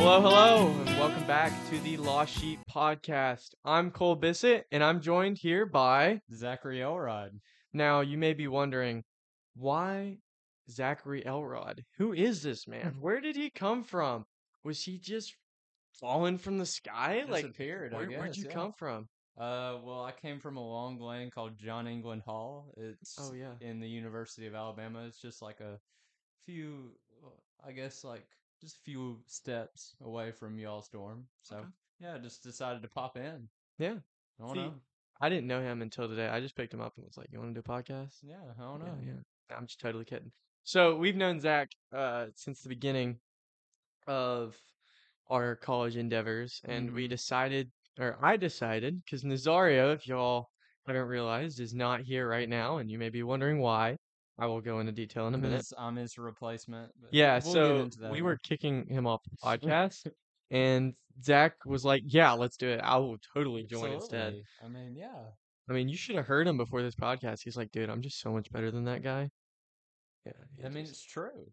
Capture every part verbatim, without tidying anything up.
Hello, hello, and welcome back to the Lost Sheep Podcast. I'm Cole Bissett, and I'm joined here by... Zachary Elrod. Now, you may be wondering, why Zachary Elrod? Who is this man? Where did he come from? Was he just fallen from the sky? Like, Disappeared, I where, where'd guess, you yeah. come from? Uh, well, I came from a long lane called John England Hall. It's Oh, yeah. in the University of Alabama. It's just like a few, uh, I guess, like just a few steps away from y'all's dorm. So, Okay. yeah, I just decided to pop in. Yeah. I don't See, know. I didn't know him until today. I just picked him up and was like, you want to do a podcast? Yeah, I don't Yeah, know. yeah. I'm just totally kidding. So we've known Zach uh, since the beginning of our college endeavors, and we Mm-hmm. decided, or I decided, because Nazario, if y'all haven't realized, is not here right now, and you may be wondering why. I will go into detail in a I'm minute. his, I'm his replacement, but Yeah, we'll get so into that. we were kicking him off the podcast, and Zach was like, "Yeah, let's do it. I will totally join instead." Absolutely. I mean, yeah. I mean, you should have heard him before this podcast. He's like, "Dude, I'm just so much better than that guy." Yeah, he I mean, just. it's true.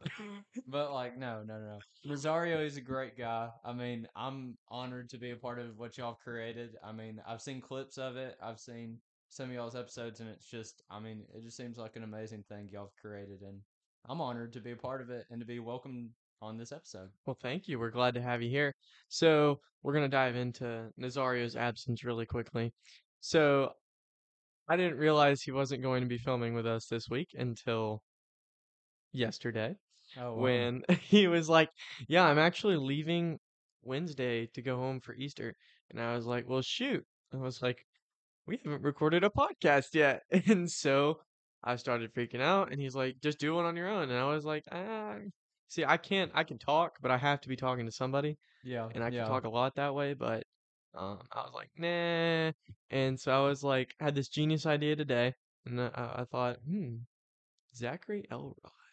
But like, no, no, no. Rosario is a great guy. I mean, I'm honored to be a part of what y'all created. I mean, I've seen clips of it. I've seen some of y'all's episodes, and it's just, I mean, it just seems like an amazing thing y'all have created, and I'm honored to be a part of it and to be welcomed on this episode. Well, thank you. We're glad to have you here. So, we're going to dive into Nazario's absence really quickly. So, I didn't realize he wasn't going to be filming with us this week until yesterday Oh wow. when he was like, "Yeah, I'm actually leaving Wednesday to go home for Easter." And I was like, "Well, shoot." I was like, "We haven't recorded a podcast yet." And so I started freaking out, and he's like, "Just do one on your own." And I was like, "Ah, see, I can't, I can talk, but I have to be talking to somebody, Yeah, and I can yeah. talk a lot that way." But um, I was like, "Nah." And so I was like, had this genius idea today, and I, I thought, hmm, Zachary Elrod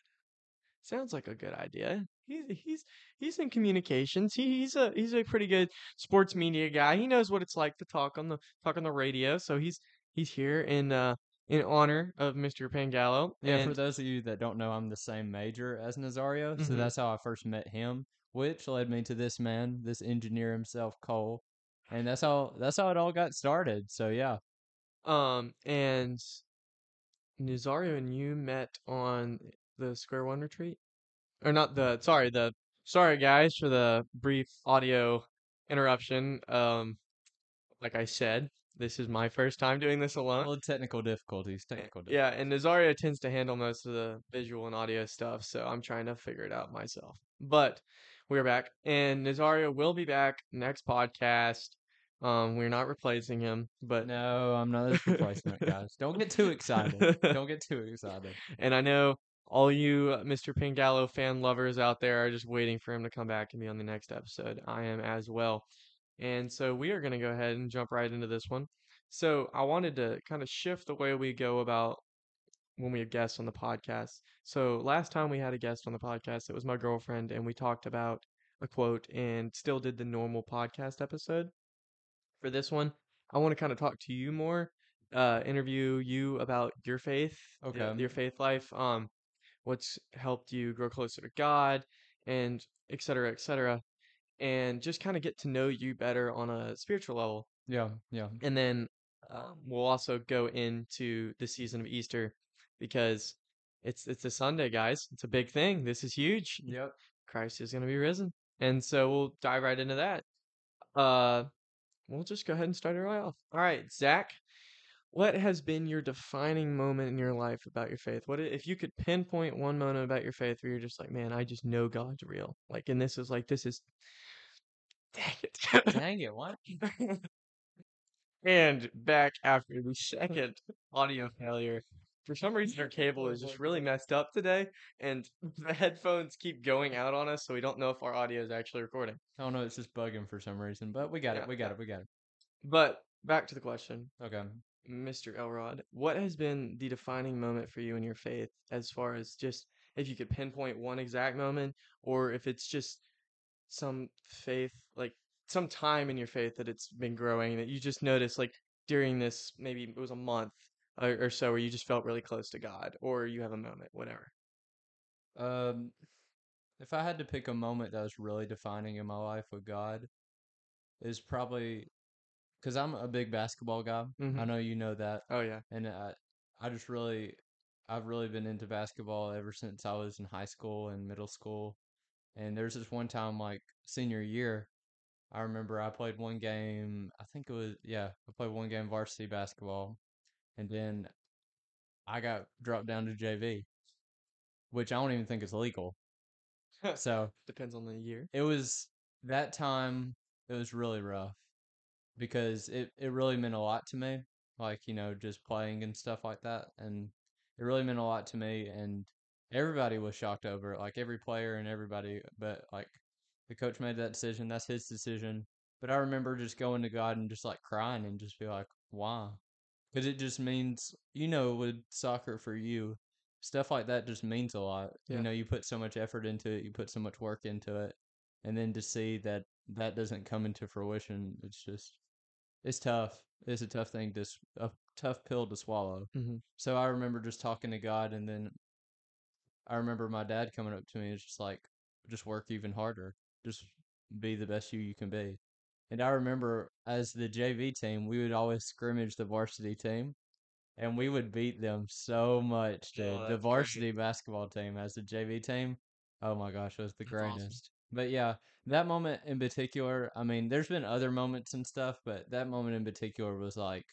sounds like a good idea. He's he's he's in communications. He, he's a he's a pretty good sports media guy. He knows what it's like to talk on the talk on the radio. So he's he's here in uh in honor of Mister Pangallo. Yeah, for And those of you that don't know, I'm the same major as Nazario, so mhm. that's how I first met him, which led me to this man, this engineer himself, Cole. And that's how that's how it all got started. So yeah. um and Nazario and you met on the Square One retreat, or not the sorry the sorry guys for the brief audio interruption. Um, like I said, this is my first time doing this alone. Well, technical difficulties, Eh, technical Yeah, and difficulties. Nazario tends to handle most of the visual and audio stuff, so I'm trying to figure it out myself. But we're back, and Nazario will be back next podcast. Um, we're not replacing him, but No, I'm not his replacement, guys. Don't get too excited. Don't get too excited. and I know all you uh, Mister Pingallo fan lovers out there are just waiting for him to come back and be on the next episode. I am as well. And so we are going to go ahead and jump right into this one. So I wanted to kind of shift the way we go about when we have guests on the podcast. So last time we had a guest on the podcast, it was my girlfriend, and we talked about a quote and still did the normal podcast episode. For this one, I want to kind of talk to you more, uh, interview you about your faith, the, Okay. your faith life, um, what's helped you grow closer to God, and et cetera, et cetera, and just kind of get to know you better on a spiritual level. Yeah, yeah. And then um, we'll also go into the season of Easter because it's it's a Sunday, guys. It's a big thing. This is huge. Yep. Christ is going to be risen, and so we'll dive right into that. Uh, we'll just go ahead and start it right off. All right, Zach, what has been your defining moment in your life about your faith? What i- if you could pinpoint one moment about your faith where you're just like, man, I just know God's real. Like, and this is like, this is, dang it. Dang it, what? And back after the second audio failure. For some reason, our cable is just really messed up today, and the headphones keep going out on us, so we don't know if our audio is actually recording. I don't know, it's just bugging for some reason, but we got Yeah, it, we yeah. got it, we got it. But back to the question, Okay. Mister Elrod, what has been the defining moment for you in your faith as far as just if you could pinpoint one exact moment, or if it's just some faith, like some time in your faith that it's been growing that you just noticed, like during this, maybe it was a month or, or so, where you just felt really close to God, or you have a moment, whatever. Um if I had to pick a moment that was really defining in my life with God, is probably because I'm a big basketball guy. I Mm-hmm. know you know that, Oh yeah. and I I just really I've really been into basketball ever since I was in high school and middle school. And there's this one time like senior year, I remember I played one game. I think it was yeah, I played one game varsity basketball, and then I got dropped down to J V, which I don't even think is legal. So Depends on the year. it was that time. It was really rough because it it really meant a lot to me. Like you know, just playing and stuff like that, and it really meant a lot to me. And everybody was shocked over it, like every player and everybody. But like the coach made that decision. That's his decision. But I remember just going to God and just like crying and just be like, why? Because it just means, you know, with soccer for you, stuff like that just means a lot. You Yeah. know, you put so much effort into it, you put so much work into it, and then to see that that doesn't come into fruition, it's just, it's tough. It's a tough thing to, s- a tough pill to swallow. Mm-hmm. So I remember just talking to God, and then I remember my dad coming up to me and just like, just work even harder, just be the best you you can be. And I remember as the J V team, we would always scrimmage the varsity team and we would beat them so much, Oh, dude. The that's great. varsity basketball team as the J V team, oh my gosh, it was the That's awesome. greatest. But yeah, that moment in particular, I mean, there's been other moments and stuff, but that moment in particular was like,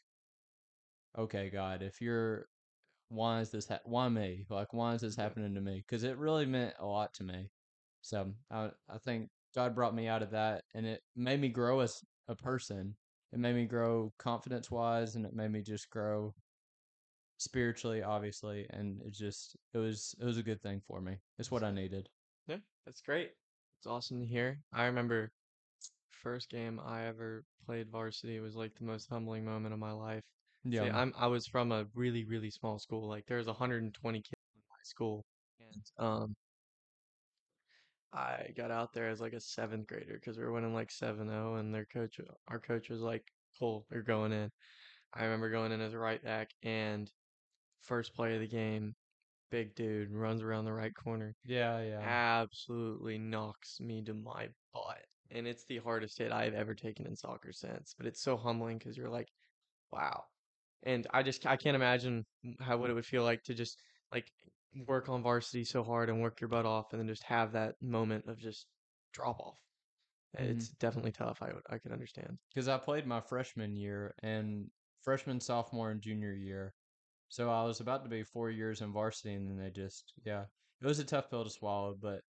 okay, God, if you're, why is this, ha- why me? Like, why is this Yeah. happening to me? Because it really meant a lot to me. So I, I think God brought me out of that, and it made me grow as a person. It made me grow confidence wise, and it made me just grow spiritually, obviously, and it just it was it was a good thing for me. It's what I needed. Yeah, that's great. It's awesome to hear. I remember first game I ever played varsity was like the most humbling moment of my life. Yeah, See, I'm I was from a really, really small school. Like there was one hundred twenty kids in my school. And um I got out there as like a seventh grader because we were winning like seven zero, and their coach our coach was like, "Cool, you're going in." I remember going in as a right back, and first play of the game, big dude runs around the right corner, yeah, yeah. absolutely knocks me to my butt. And it's the hardest hit I've ever taken in soccer since. But it's so humbling because you're like, wow. And I just I can't imagine how what it would feel like to just like work on varsity so hard and work your butt off and then just have that moment of just drop off. Mm-hmm. It's definitely tough. I would I could understand. Because I played my freshman year and freshman, sophomore, and junior year, so I was about to be four years in varsity, and then they just yeah, it was a tough pill to swallow, but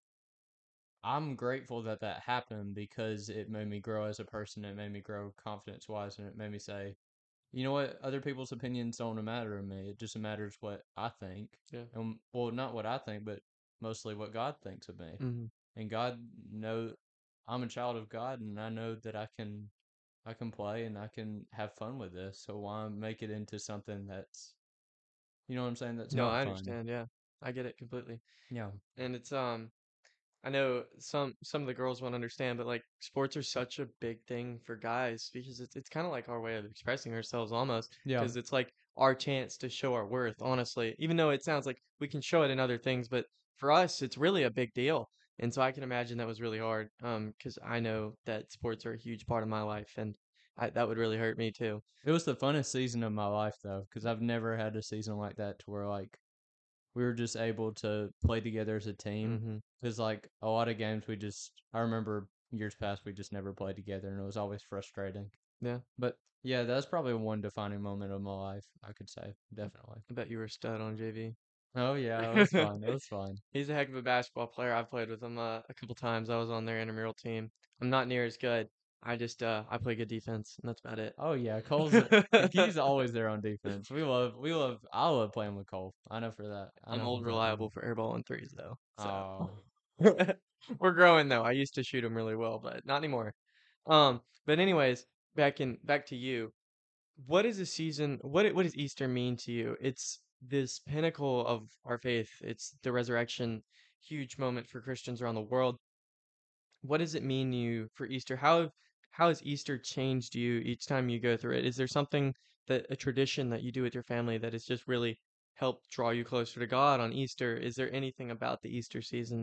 I'm grateful that that happened because it made me grow as a person. It made me grow confidence wise, and it made me say, you know what? Other people's opinions don't matter to me. It just matters what I think. Yeah. And well, not what I think, but mostly what God thinks of me. Hmm. And God know I'm a child of God, and I know that I can I can play and I can have fun with this. So why make it into something that's you know what I'm saying? That's No, not I fun. understand. Yeah. I get it completely. Yeah. And it's um I know some some of the girls won't understand, but like sports are such a big thing for guys because it's it's kind of like our way of expressing ourselves almost Yeah. because it's like our chance to show our worth, honestly. Even though it sounds like we can show it in other things, but for us it's really a big deal. And so I can imagine that was really hard um because I know that sports are a huge part of my life and I, that would really hurt me too. It was the funnest season of my life though, because I've never had a season like that to where like we were just able to play together as a team. Hmm. Because like a lot of games, we just I remember years past we just never played together, and it was always frustrating. Yeah, But yeah, that's probably one defining moment of my life. I could say definitely. I bet you were a stud on J V. Oh yeah, it was fun. It was fun. He's a heck of a basketball player. I've played with him uh, a couple times. I was on their intramural team. I'm not near as good. I just uh I play good defense, and that's about it. Oh yeah, Cole's he's always there on defense. We love we love I love playing with Cole. I know for that. I I'm know for old that. reliable for airball and threes though. So Oh we're growing though. I used to shoot them really well, but not anymore. Um, but anyways, back in back to you. What is a season? What i- what does Easter mean to you? It's this pinnacle of our faith. It's the resurrection, huge moment for Christians around the world. What does it mean to you for Easter? How how has Easter changed you each time you go through it? Is there something that a tradition that you do with your family that has just really helped draw you closer to God on Easter? Is there anything about the Easter season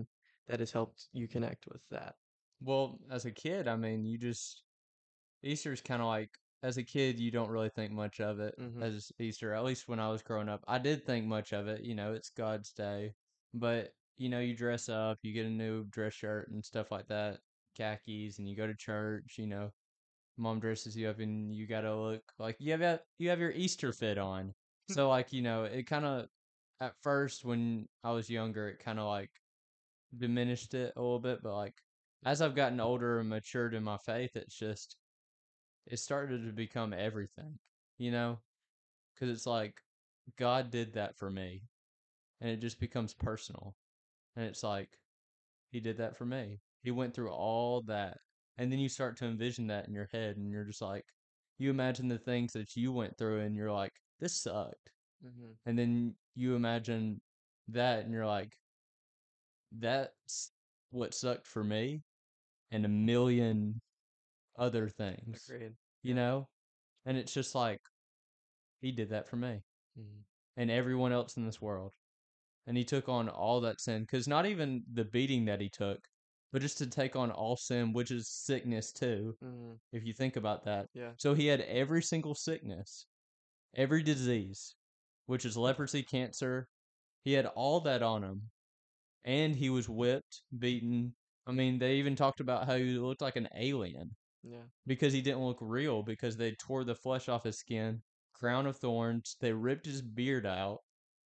that has helped you connect with that? Well, as a kid, I mean, you just Easter's kind of like as a kid, you don't really think much of it Mm-hmm. as Easter. At least when I was growing up, I did think much of it. You know, it's God's day, but you know, you dress up, you get a new dress shirt and stuff like that, khakis, and you go to church. You know, mom dresses you up, and you gotta look like you have a, you have your Easter fit on. So like you know, it kind of at first when I was younger, it kind of like diminished it a little bit, but like as I've gotten older and matured in my faith, it's just it started to become everything, you know? Because it's like God did that for me, and it just becomes personal. And it's like He did that for me. He went through all that, and then you start to envision that in your head, and you're just like, you imagine the things that you went through, and you're like, this sucked. Mm-hmm. And then you imagine that, and you're like, that's what sucked for me, and a million other things, Agreed. you Yeah. know? And it's just like, he did that for me Mm-hmm. and everyone else in this world. And he took on all that sin. Because not even the beating that he took, but just to take on all sin, which is sickness too, Mm-hmm. if you think about that. Yeah. So he had every single sickness, every disease, which is leprosy, cancer. He had all that on him. And he was whipped, beaten. I mean, they even talked about how he looked like an alien Yeah. because he didn't look real because they tore the flesh off his skin, crown of thorns, they ripped his beard out,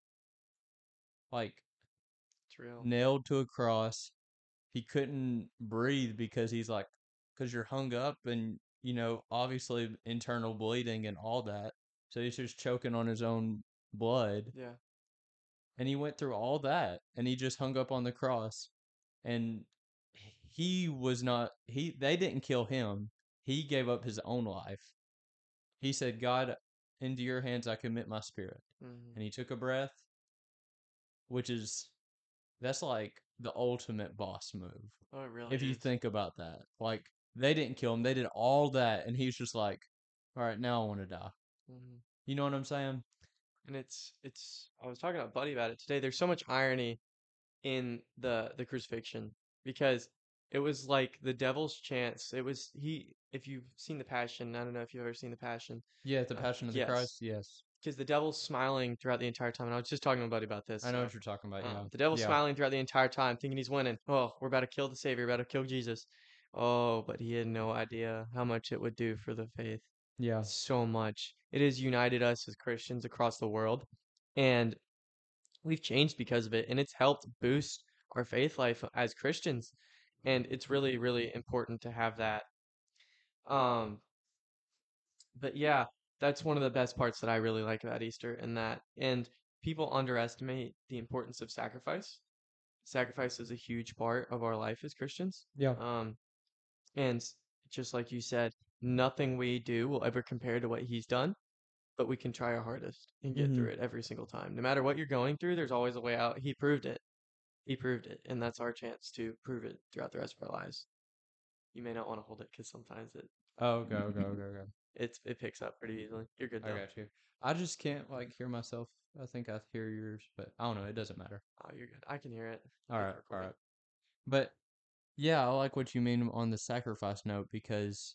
like It's real. nailed to a cross. He couldn't breathe because he's like, because you're hung up and, you know, obviously internal bleeding and all that. So he's just choking on his own blood. Yeah. And he went through all that and he just hung up on the cross. And he was not, he, they didn't kill him. He gave up his own life. He said, God, into your hands I commit my spirit. Mm-hmm. And he took a breath, which is, that's like the ultimate boss move. Oh, it really If you is. think about that, like they didn't kill him, they did all that, and he's just like, all right, now I want to die. Mm-hmm. You know what I'm saying? And it's it's I was talking to a buddy about it today. There's so much irony in the the crucifixion because it was like the devil's chance. It was he if you've seen the Passion, I don't know if you've ever seen the Passion. Yeah, the Uh, Passion of the yes, Christ. Yes, because the devil's smiling throughout the entire time. And I was just talking to my buddy about this. I know So what you're talking about. Yeah, um, the devil's yeah, smiling throughout the entire time, thinking he's winning. Oh, we're about to kill the Savior, we're about to kill Jesus. Oh, but he had no idea how much it would do for the faith. yeah. So much. It has united us as Christians across the world. And we've changed because of it, and it's helped boost our faith life as Christians. And it's really, really important to have that. Um, but yeah, that's one of the best parts that I really like about Easter, and that, and people underestimate the importance of sacrifice. Sacrifice is a huge part of our life as Christians. Yeah. Um, and just like you said, nothing we do will ever compare to what he's done, but we can try our hardest and get Mm-hmm. through it every single time. No matter what you're going through, there's always a way out. He proved it. He proved it, and that's our chance to prove it throughout the rest of our lives. You may not want to hold it because sometimes it Oh, okay, okay, okay, okay. it's it picks up pretty easily. You're good I though. got you. I just can't like hear myself. I think I hear yours, but I don't know. It doesn't matter. Oh, you're good. I can hear it. All We right, can all record it. right. But yeah, I like what you mean on the sacrifice note because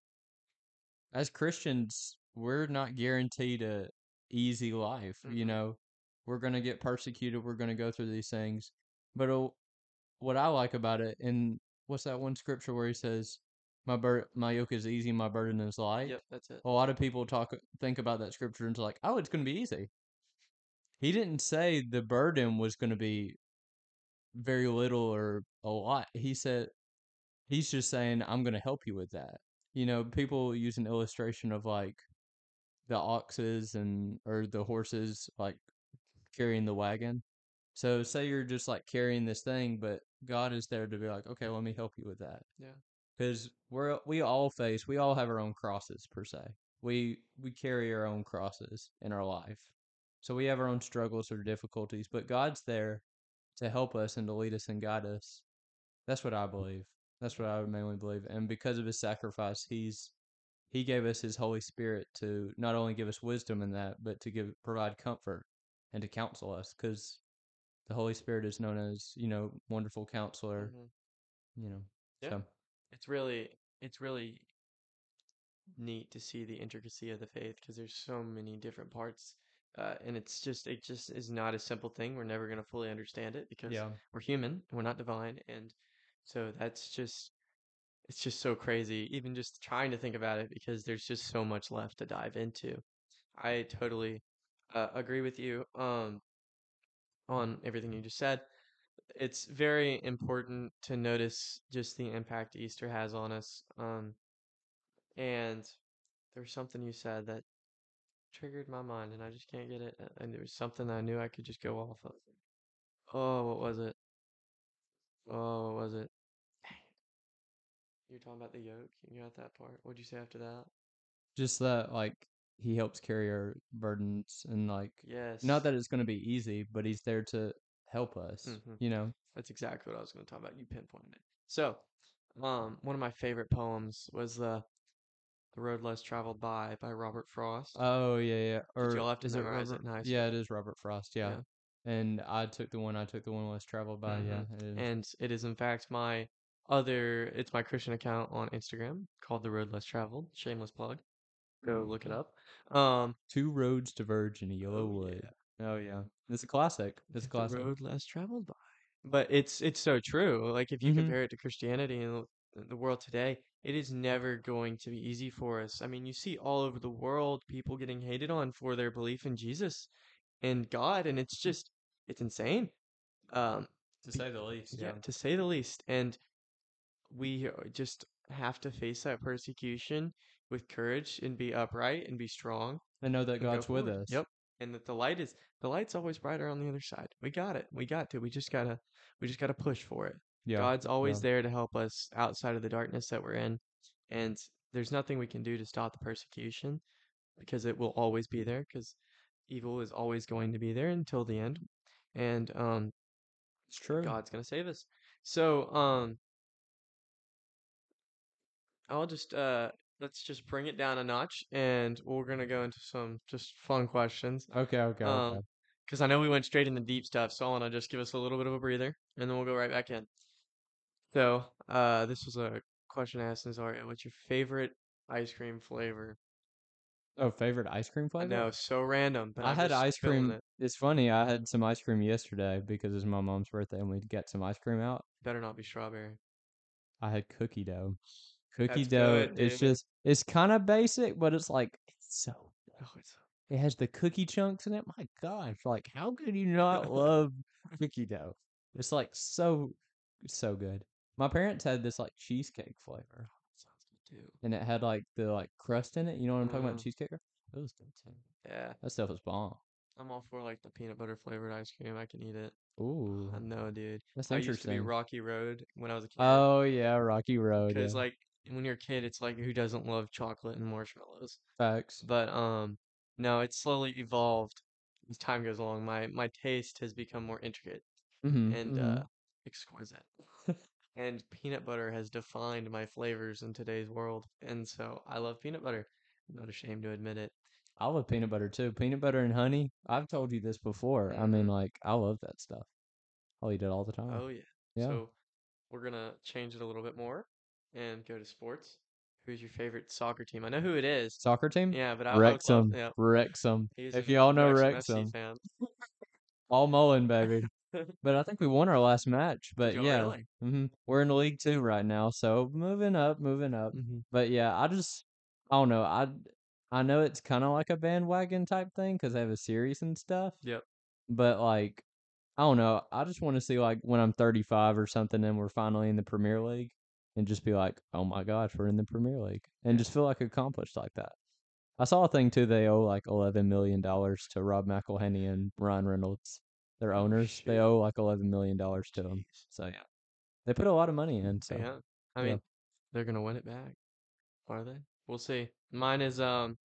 as Christians, we're not guaranteed a easy life. You Mm-mm. know, we're gonna get persecuted. We're gonna go through these things. But uh, what I like about it, and what's that one scripture where he says, "My bur- my yoke is easy, my burden is light." Yep, that's it. A lot of people talk think about that scripture and it's like, "Oh, it's gonna be easy." He didn't say the burden was gonna be very little or a lot. He said he's just saying, "I'm gonna help you with that." You know, people use an illustration of like the oxes and or the horses like carrying the wagon. So say you're just like carrying this thing, but God is there to be like, okay, let me help you with that. Yeah. Because we're we all face we all have our own crosses per se. We we carry our own crosses in our life. So we have our own struggles or difficulties, but God's there to help us and to lead us and guide us. That's what I believe. That's what I mainly believe. And because of his sacrifice, he's he gave us his Holy Spirit to not only give us wisdom in that, but to give provide comfort and to counsel us. Because the Holy Spirit is known as, you know, wonderful counselor, Hmm. you know. Yeah, So, it's really it's really neat to see the intricacy of the faith because there's so many different parts. Uh, and it's just it just is not a simple thing. We're never gonna fully understand it because yeah. we're human and we're not divine. And so that's just it's just so crazy, even just trying to think about it because there's just so much left to dive into. I totally uh, agree with you um, on everything you just said. It's very important to notice just the impact Easter has on us. Um, and there's something you said that triggered my mind, and I just can't get it. And there was something I knew I could just go off of. Oh, what was it? Oh, what was it? You're talking about the yoke. You got that part. What'd you say after that? Just that, like, he helps carry our burdens and, like, not Yes. that it's going to be easy, but he's there to help us, Hmm. you know? That's exactly what I was going to talk about. You pinpointed it. So, um, one of my favorite poems was the "The Road Less Traveled By" by Robert Frost. Oh, yeah, yeah. Did you all Or have to is it memorize it Robert? in high Yeah, it school? is Robert Frost. Yeah. Yeah. And I took the one, I took the one less traveled by. Hmm. Yeah, it is. And it is in fact my other. It's my Christian account on Instagram called "The Road Less Traveled." Shameless plug. Go look it up. Um. Two roads diverge in a yellow Oh wood. yeah. Oh, yeah. It's a classic. It's a The classic. road less traveled by. But it's it's so true. Like if you Mm-hmm. compare it to Christianity and the, the world today, it is never going to be easy for us. I mean, you see all over the world people getting hated on for their belief in Jesus and God, and it's just it's insane. Um, To be, say the least, yeah, yeah. to say the least. And we uh, just have to face that persecution with courage and be upright and be strong I know that and go God's with forward. us. Yep. And that the light is the light's always brighter on the other side. We got it. We got to. We just gotta we just gotta push for it. Yeah, God's yeah. always there to help us outside of the darkness that we're in. And there's nothing we can do to stop the persecution because it will always be there because evil is always going to be there until the end. And um It's true. God's gonna save us. So um I'll just uh let's just bring it down a notch and we're gonna go into some just fun questions. Okay, okay, Um, okay. because I know we went straight into deep stuff, so I want to just give us a little bit of a breather, and then we'll go right back in. So, uh, this was a question asked Nazaria. What's your favorite ice cream flavor? Oh, favorite ice cream I flavor? know, so random, but I I'm had just ice feeling cream. it. It's funny. I had some ice cream yesterday because it's my mom's birthday and we got some ice cream out. Better not be strawberry. I had cookie dough. Cookie That's dough, good, it's dude. just, it's kind of basic, but it's like, it's so, Oh, it's it has the cookie chunks in it. My gosh, like, how could you not love cookie dough? It's like so, so good. My parents had this like cheesecake flavor sounds good too. and it had like the like crust in it. You know what I'm talking about? Uh, Cheesecake crust? It was good too. yeah, That stuff was bomb. I'm all for like the peanut butter flavored ice cream. I can eat it. Ooh, I know, dude. that's I used to be interesting. Rocky Road when I was a kid. Oh yeah, Rocky Road, yeah. Because like when you're a kid, it's like who doesn't love chocolate and marshmallows? Facts. But um, no, it's slowly evolved as time goes along. My my taste has become more intricate Mhm, and uh, mhm. exquisite. And peanut butter has defined my flavors in today's world. And so I love peanut butter. I'm not ashamed to admit it. I love peanut butter too. Peanut butter and honey. I've told you this before. I mean, Hmm. like, I love that stuff. I'll eat it all the time. Oh yeah. Yeah. So we're gonna change it a little bit more and go to sports. Who's your favorite soccer team? I know who it is. Soccer team? Yeah, but I, I would love. Wrexham. Yeah, Wrexham. he's If an y'all know Wrexham F C Wrexham, fan. Paul Mullen, baby. But I think we won our last match. Did But y'all yeah, really? hmm we're in League Two right now, so moving up, moving up. Hmm. But yeah, I just, I don't know. I, I know it's kind of like a bandwagon type thing because they have a series and stuff. Yep. But like, I don't know. I just want to see like when I'm thirty-five or something and we're finally in the Premier League and just be like, oh my gosh, we're in the Premier League and Yeah. just feel like accomplished like that. I saw a thing too. They owe like eleven million dollars to Rob McElhenney and Ryan Reynolds, their Oh owners. They shoot. owe like eleven million dollars to them. Jeez. So yeah, they put a lot of money in. So Yeah. I yeah, mean, they're gonna win it back, are they? We'll see. Mine is um.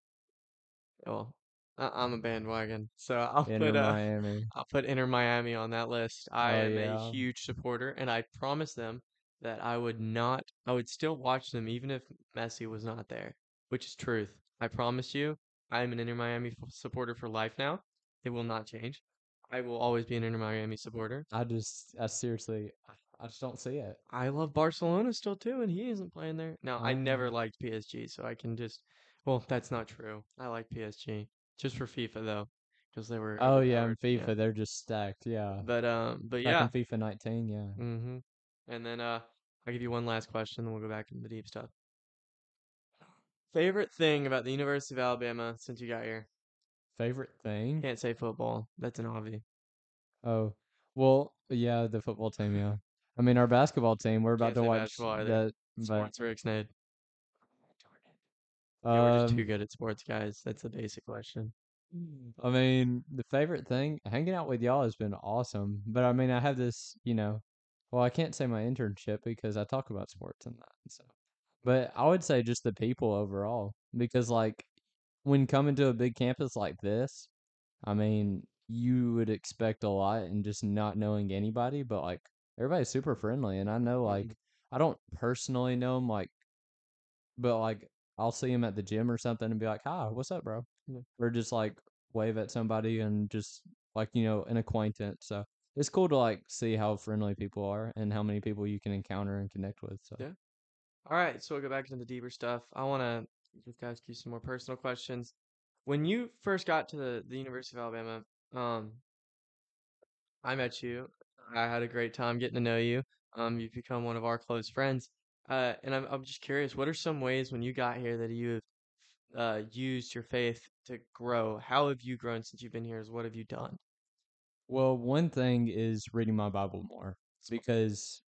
Well, I- I'm a bandwagon, so I'll Inter put uh, Miami. I'll put Inter Miami on that list. I Oh am a yeah. huge supporter, and I promised them that I would not. I would still watch them even if Messi was not there, which is truth. I promise you, I am an Inter Miami f- supporter for life now. It will not change. I will always be an Inter Miami supporter. I just, I seriously, I just don't see it. I love Barcelona still too, and he isn't playing there. Now, I never Um, liked P S G, so I can just, well, that's not true. I like P S G just for FIFA though, because they were oh yeah, in overpowered. Yeah, FIFA they're just stacked. Yeah, but um, but back in yeah. FIFA nineteen. Yeah. Mm-hmm. And then uh, I'll give you one last question, then we'll go back into the deep stuff. Favorite thing about the University of Alabama since you got here? Favorite thing? Can't say football. That's an obvi. Oh, well, yeah, the football team. Yeah, I mean our basketball team. We're about Can't to say watch basketball either. that, but Sports or Ixnay. Yeah, we're just too um, good at sports, guys. That's the basic question. I mean, the favorite thing, hanging out with y'all has been awesome. But I mean, I have this, you know, well, I can't say my internship because I talk about sports and that. So, but I would say just the people overall, because like when coming to a big campus like this, I mean, you would expect a lot and just not knowing anybody, but like everybody's super friendly. And I know Mhm. like I don't personally know them, like, but like I'll see him at the gym or something and be like, "Hi, what's up, bro?" Yeah. Or just like wave at somebody and just like you know an acquaintance. So it's cool to like see how friendly people are and how many people you can encounter and connect with. So Yeah. All right, so we'll go back into the deeper stuff. I want to just ask you some more personal questions. When you first got to the, the University of Alabama, um, I met you. I had a great time getting to know you. Um, you've become one of our close friends. Uh, and I'm I'm just curious, what are some ways when you got here that you have uh used your faith to grow? How have you grown since you've been here? What have you done? well, one thing is reading my Bible more Smart. because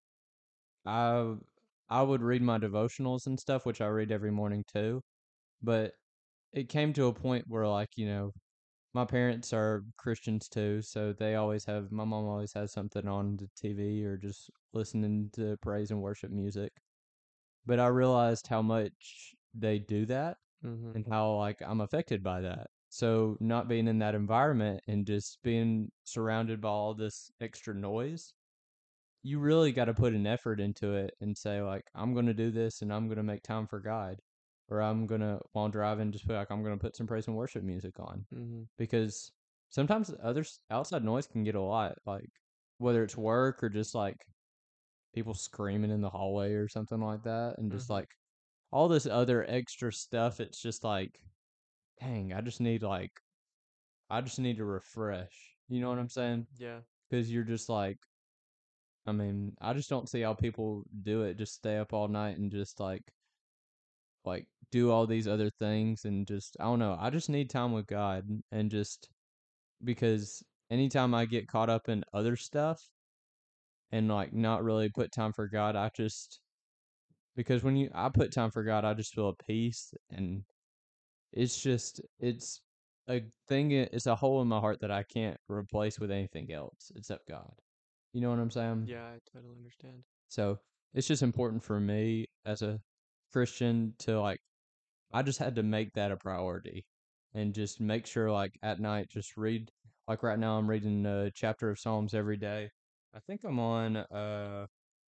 I I would read my devotionals and stuff, which I read every morning too. But it came to a point where like you know my parents are Christians too, so they always have my mom always has something on the T V or just listening to praise and worship music. But I realized how much they do that Mm-hmm. and how like I'm affected by that. So not being in that environment and just being surrounded by all this extra noise, you really got to put an effort into it and say like I'm going to do this and I'm going to make time for God, or I'm going to while driving just be like I'm going to put some praise and worship music on Mm-hmm. because sometimes other s- outside noise can get a lot, like whether it's work or just like people screaming in the hallway or something like that, and just Mm-hmm. like all this other extra stuff. It's just like, dang, I just need like I just need to refresh. You know what Mm-hmm. I'm saying? Yeah. Because you're just like, I mean, I just don't see how people do it. Just stay up all night and just like like do all these other things and just I don't know. I just need time with God and just because anytime I get caught up in other stuff and like not really put time for God, I just because when you I put time for God, I just feel a peace and it's just it's a thing. It's a hole in my heart that I can't replace with anything else except God. You know what I'm saying? Yeah, I totally understand. So it's just important for me as a Christian to like I just had to make that a priority and just make sure like at night just read like right now I'm reading a chapter of Psalms every day. I think I'm on uh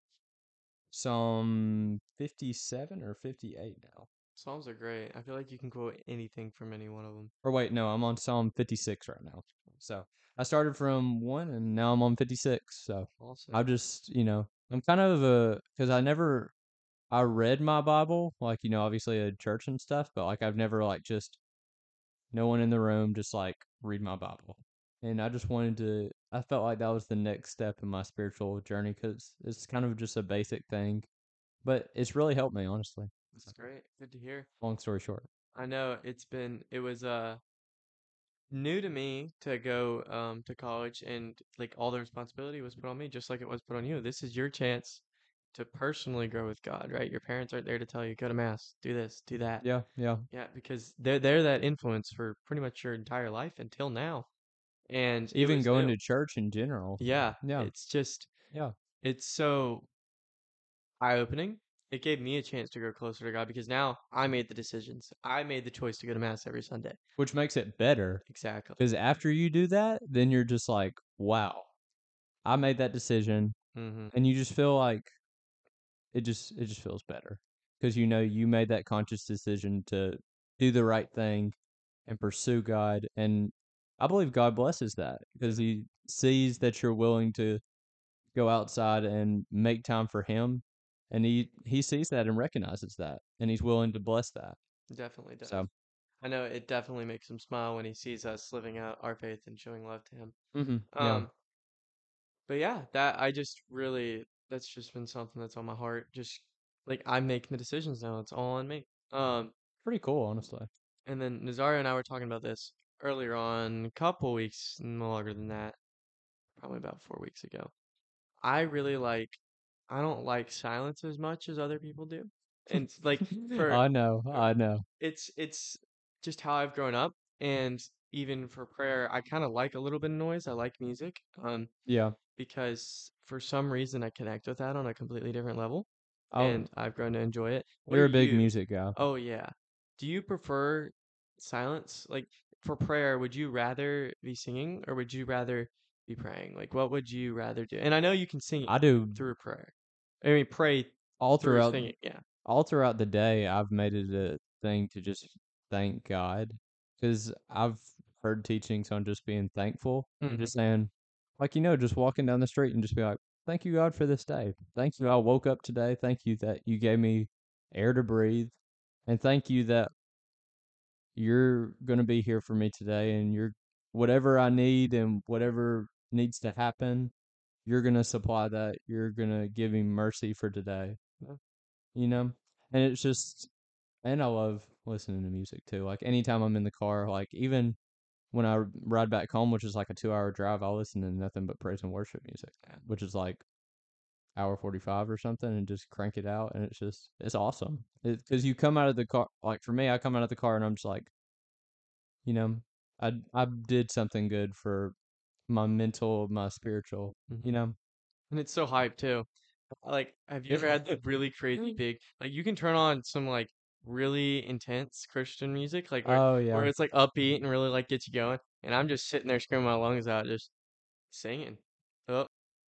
Psalm fifty-seven or fifty-eight now. Psalms are great. I feel like you can quote anything from any one of them. Or wait, no, I'm on Psalm fifty-six right now. So I started from one and now I'm on fifty-six. So I Awesome. just, you know, I'm kind of a, because I never, I read my Bible, like, you know, obviously at church and stuff, but like I've never like just, no one in the room, just like read my Bible. And I just wanted to, I felt like that was the next step in my spiritual journey because it's kind of just a basic thing, but it's really helped me, honestly. So, That's great. Good to hear. long story short. I know it's been it was uh new to me to go um to college and like all the responsibility was put on me just like it was put on you. This is your chance to personally grow with God, right? Your parents aren't there to tell you go to mass, do this, do that. Yeah, yeah. Yeah, because they're they're that influence for pretty much your entire life until now. And it Even was going it, to church in general. yeah, Yeah, it's just yeah. it's so eye-opening. It gave me a chance to grow closer to God because now I made the decisions. I made the choice to go to mass every Sunday. Which makes it better Exactly. because after you do that, then you're just like, wow, I made that decision, Mm-hmm. and you just feel like it just it just feels better because you know you made that conscious decision to do the right thing and pursue God, and I believe God blesses that because He sees that you're willing to go outside and make time for Him, and He He sees that and recognizes that, and He's willing to bless that. Definitely does. So, I know it definitely makes him smile when he sees us living out our faith and showing love to him. hmm yeah, Um, but yeah, that I just really that's just been something that's on my heart. Just like I'm making the decisions now. It's all on me. Um, pretty cool, honestly. and then Nazario and I were talking about this earlier on, a couple weeks, no longer than that, probably about four weeks ago. I really like I don't like silence as much as other people do. And like for I know, uh, I know. it's it's just how I've grown up and even for prayer, I kind of like a little bit of noise. I like music. Um Yeah. because for some reason I connect with that on a completely different level Oh, and I've grown to enjoy it. What are you're a big you? music guy. Oh yeah. Do you prefer silence? Like for prayer, would you rather be singing or would you rather be praying? Like what would you rather do? And I know you can sing I do through prayer. I mean pray all through throughout singing. Yeah. all throughout the day. I've made it a thing to just thank God because I've heard teachings on just being thankful and Hmm. just saying, like you know, just walking down the street and just be like, "Thank you, God, for this day. Thank you, I woke up today. Thank you that you gave me air to breathe, and thank you that you're gonna be here for me today, and you're whatever I need and whatever needs to happen, you're gonna supply that. You're gonna give me mercy for today, Yeah. you know? And it's just, and I love listening to music too. Like anytime I'm in the car, like even when I ride back home, which is like a two hour drive, I'll listen to nothing but praise and worship music, which is like hour forty-five or something, and just crank it out. And it's just, it's awesome. Because you come out of the car, like for me, I come out of the car and I'm just like, you know, I I did something good for my mental, my spiritual, you Hmm. know. And it's so hype too. Like, have you ever had the really crazy big, like you can turn on some like really intense Christian music, like where Oh where yeah. it's like upbeat and really like gets you going, and I'm just sitting there screaming my lungs out, just singing. Oh,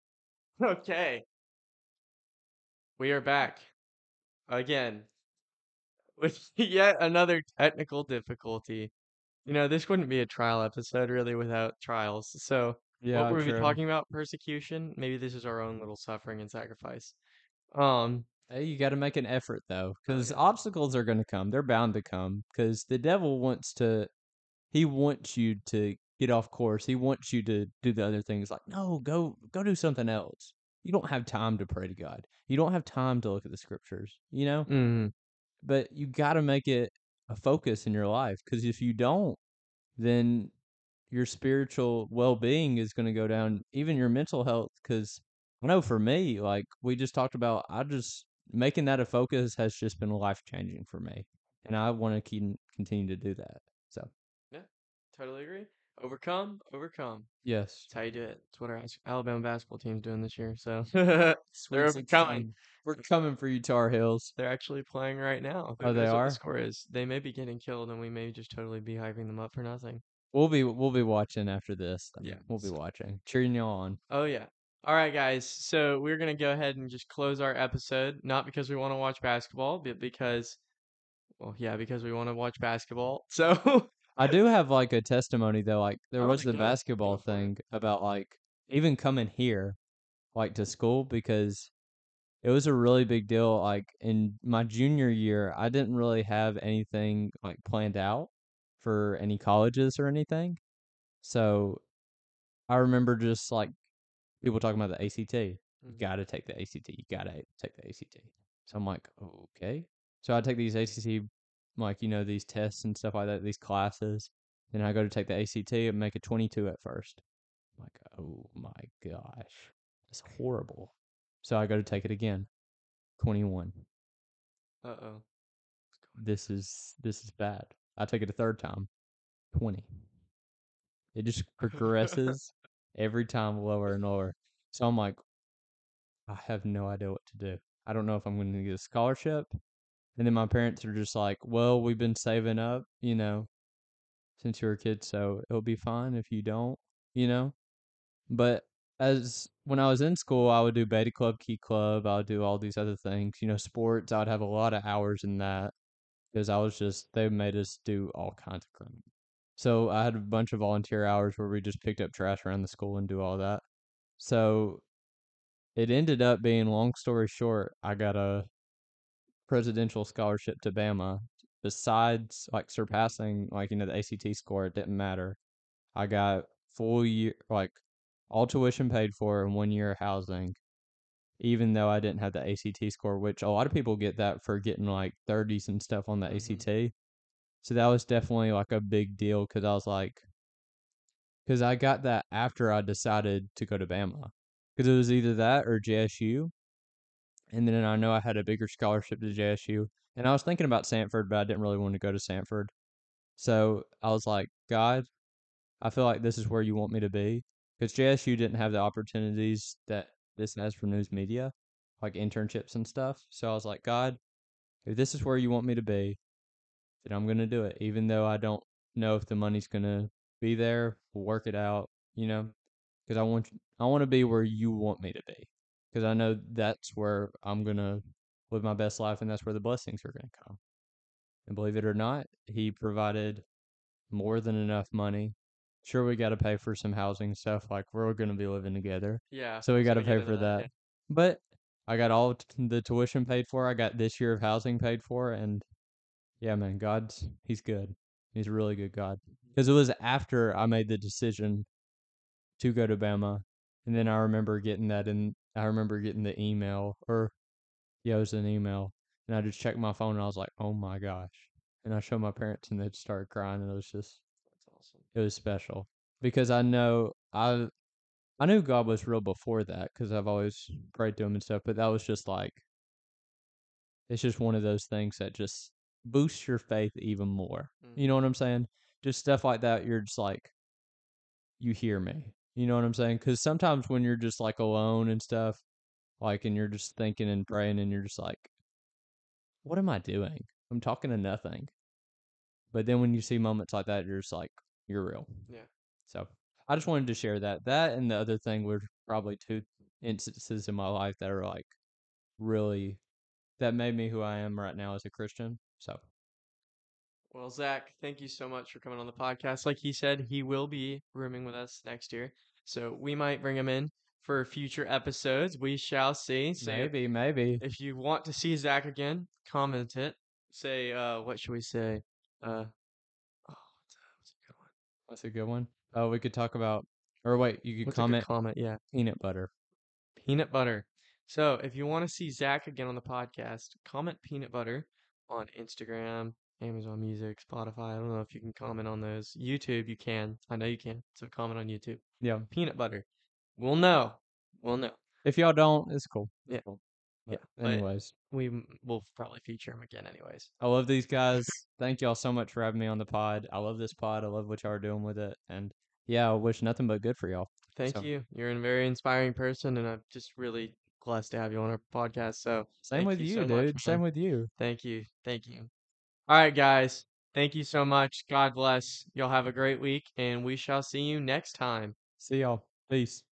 okay. We are back again with yet another technical difficulty. You know, this wouldn't be a trial episode really without trials. So, what Yeah, were we true. talking about? Persecution? Maybe this is our own little suffering and sacrifice. Um, Hey, you got to make an effort though, oh because yeah. obstacles are going to come. They're bound to come because the devil wants to. He wants you to get off course. He wants you to do the other things. Like, no, go go do something else. You don't have time to pray to God. You don't have time to look at the scriptures. You know, Mm, but you got to make it a focus in your life because if you don't, then your spiritual well-being is going to go down, even your mental health. Because I know for me, like we just talked about, I just making that a focus has just been life changing for me, and I want to keep continue to do that. So yeah, totally agree. Overcome, overcome. yes, That's how you do it. That's what our As- Alabama basketball team's doing this year. So they're Sweet overcoming. sixteen, we're coming for you, Tar Heels. They're actually playing right now. Who Oh, they knows what the are. score is? They may be getting killed, and we may just totally be hyping them up for nothing. We'll be we'll be watching after this. Then Yeah. we'll be So, watching, cheering you on. oh yeah. All right, guys. So we're gonna go ahead and just close our episode, not because we want to watch basketball, but because, well, yeah, because we want to watch basketball. So, I do have like a testimony though. Like there oh was my the God, basketball go for it. thing about like even coming here like to school because it was a really big deal. Like in my junior year, I didn't really have anything like planned out for any colleges or anything. So I remember just like people talking about the A C T. You Mhm. gotta take the A C T. You gotta take the A C T. So I'm like, okay. So I take these A C T, like you know, these tests and stuff like that, these classes. Then I go to take the A C T and make a twenty-two at first. I'm like, oh my gosh, that's horrible. So I go to take it again, twenty-one. Uh-oh. This is this is bad. I take it a third time, twenty. It just progresses every time lower and lower. So I'm like, I have no idea what to do. I don't know if I'm going to get a scholarship. And then my parents are just like, well, we've been saving up, you know, since you were a kid, so it'll be fine if you don't, you know. But as when I was in school, I would do beta club, key club. I would do all these other things, you know, sports. I would have a lot of hours in that because I was just they made us do all kinds of crap. So I had a bunch of volunteer hours where we just picked up trash around the school and do all that. So it ended up being, long story short, I got a presidential scholarship to Bama. Besides like surpassing like you know the A C T score, it didn't matter. I got full year like all tuition paid for and one year of housing, even though I didn't have the A C T score, which a lot of people get that for getting like thirties and stuff on the Mm-hmm. A C T. So that was definitely like a big deal because I was like, because I got that after I decided to go to Bama, because it was either that or J S U, and then I know I had a bigger scholarship to J S U, and I was thinking about Sanford, but I didn't really want to go to Sanford. So I was like, God, I feel like this is where you want me to be, because J S U didn't have the opportunities that this has for news media, like internships and stuff. So I was like, God, if this is where you want me to be, then I'm gonna do it, even though I don't know if the money's gonna be there. We'll work it out, you know, because I want I want to be where you want me to be, because I know that's where I'm gonna live my best life, and that's where the blessings are gonna come. And believe it or not, he provided more than enough money. Sure, we got to pay for some housing stuff, like we're gonna be living together, Yeah, so we got so to we get pay into for that. that. Yeah. But I got all t- the tuition paid for. I got this year of housing paid for, and yeah, man, God's he's good. He's a really good God. Because it was after I made the decision to go to Bama, and then I remember getting that, and I remember getting the email, or yeah, it was an email, and I just checked my phone, and I was like, oh my gosh, and I showed my parents, and they started crying, and it was just, That's awesome. it was special because I know I I knew God was real before that because I've always prayed to Him and stuff, but that was just like it's just one of those things that just boosts your faith even more. You know Mm-hmm. what I'm saying? Just stuff like that. You're just like, you hear me. You know what I'm saying? Because sometimes when you're just like alone and stuff, like, and you're just thinking and praying, and you're just like, what am I doing? I'm talking to nothing. But then when you see moments like that, you're just like, you're real. Yeah. So I just wanted to share that. That and the other thing were probably two instances in my life that are like really, that made me who I am right now as a Christian. So Well, Zach, thank you so much for coming on the podcast. Like he said, he will be rooming with us next year. So we might bring him in for future episodes. We shall see. So maybe, maybe. if you want to see Zach again, comment it. Say, uh, what should we say? Uh, oh, what's a, what's a good one? That's a good one. Oh, we could talk about, or wait, you could What's a good comment comment? Yeah. peanut butter. Peanut butter. So if you want to see Zach again on the podcast, comment peanut butter on Instagram, Amazon Music, Spotify. I don't know if you can comment on those. YouTube, you can. I know you can. So comment on YouTube. Yeah. Peanut butter. We'll know. We'll know. If y'all don't, it's cool. Yeah. It's cool. Yeah. But But anyways, we m- will probably feature him again, anyways. I love these guys. Thank y'all so much for having me on the pod. I love this pod. I love what y'all are doing with it. And yeah, I wish nothing but good for y'all. Thank So you. You're a very inspiring person, and I'm just really blessed to have you on our podcast. So same thank with you you, so much, dude. Same man. with you. Thank you. Thank you. All right, guys. Thank you so much. God bless. Y'all have a great week, and we shall see you next time. See y'all. Peace.